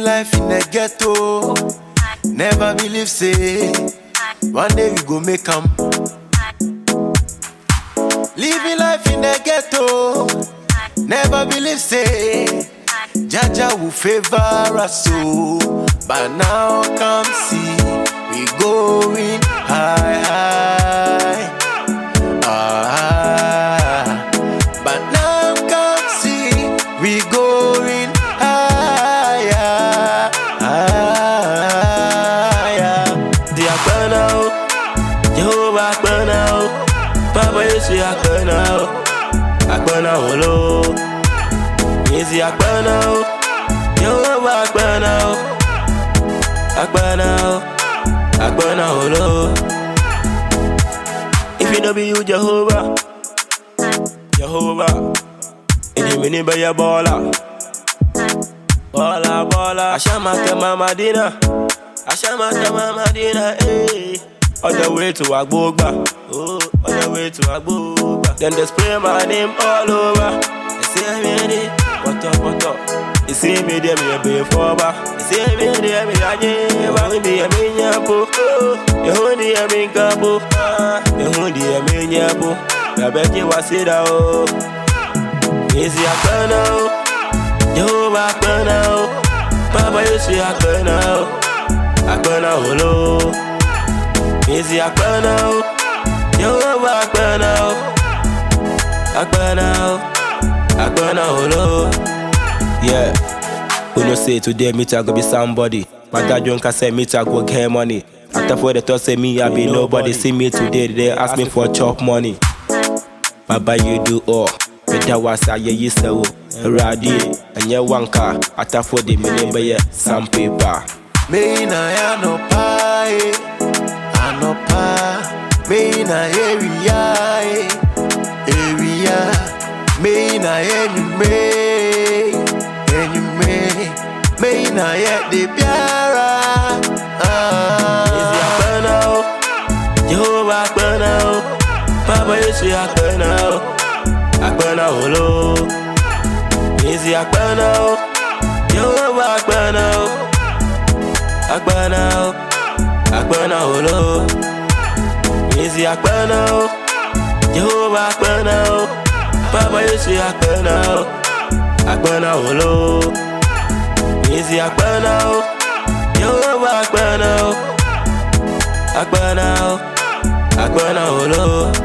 life in the ghetto. Never believe say one day we go make 'em. Living life in the ghetto. Never believe say Jaja will favor us so. But now come see we going high, high. But now come see we going higher, higher. The Akbanao, Jehovah Akbanao, Papa Yesu Akbanao, Akbanao lo. Easy Akbanao, Jehovah Akbanao, Akbanao, Akbanao lo. If it don't be you, Jehovah, Jehovah, any minute by your baller, baller, baller. Ashamaka mama dina, Ashamaka mama dina, eh. On the way to Agbogba, oh, on the way to Agbogba. Then they spray my name all over. They say me, what up? You see me there, me a be forba. You see me there, me a never. You be a minyapo, you hundi a minkapo, you hundi a minyapo. I bet you was it out. Easy Akbanao, Jehovah Akbanao, Papa Yesu Akbanao, Akbanao lo. Easy Akbanao, Jehovah Akbanao, Akbanao, Akbanao lo. Yeah, who no say today me I go be somebody. My dad don't say me I go get money. After for the thought say me I be nobody. See me today, they ask me for chop money. Baba you do all. Better was I ye so ready. And you wanka. After for the million by some paper. Me na ya no pie, anopa. Me na area, area. Me na enyume. Me na yet the biara. Easy Akbanao, Jehovah Akbanao, Papa Yesu Akbanao, Akbanao lo. Easy Akbanao, Jehovah Akbanao, Akbanao, Akbanao lo. Easy Akbanao, Jehovah Akbanao, Papa Yesu Akbanao, Akbanao lo. Easy Akbanao, Jehovah Akbanao, Akbanao, Akbanao lo.